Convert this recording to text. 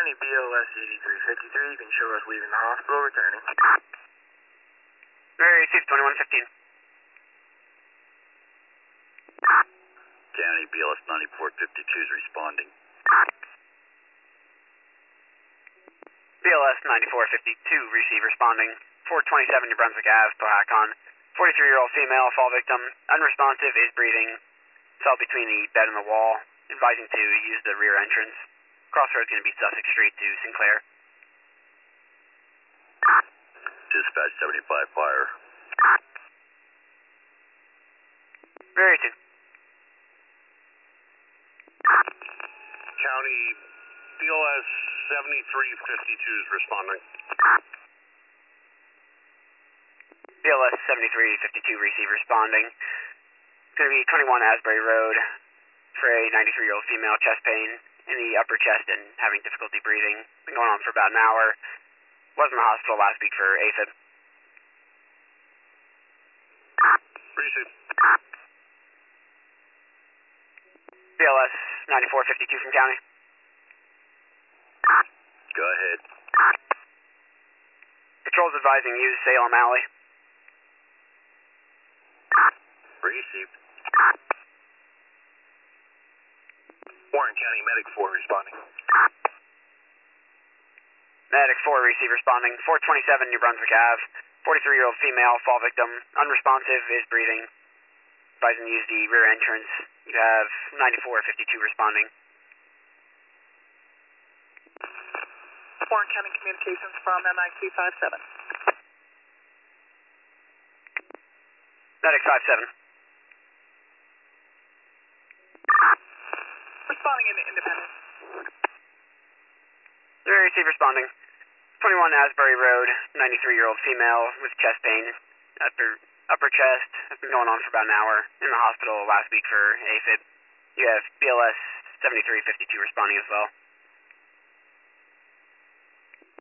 County BLS 8353, you can show us leaving the hospital, returning. Very received, 2115. County BLS 9452 is responding. BLS 9452, receive responding. 427 New Brunswick Ave, Pohakon. 43-year-old female, fall victim, unresponsive, is breathing. Fell between the bed and the wall, advising to use the rear entrance. Crossroad's going to be Sussex Street to Sinclair. Dispatch 75 fire. Very two. County BLS 7352 is responding. BLS 7352, receive responding. It's going to be 21 Asbury Road for a 93-year-old female, chest pain in the upper chest and having difficulty breathing. Been going on for about an hour. Was in the hospital last week for AFib. Receive. BLS 9452 from County. Go ahead. Patrol's advising use Salem Alley. Received. Warren County Medic 4 responding. Medic 4, receive responding. 427 New Brunswick Ave. 43-year-old female, fall victim, unresponsive, is breathing. Advising use the rear entrance. You have 9452 responding. Warren County Communications from MIC 57. Medic 57. Responding in Independence. Zero, receive responding. 21 Asbury Road, 93-year-old female with chest pain, upper chest. Has been going on for about an hour. In the hospital last week for AFib. You have BLS 7352 responding as well.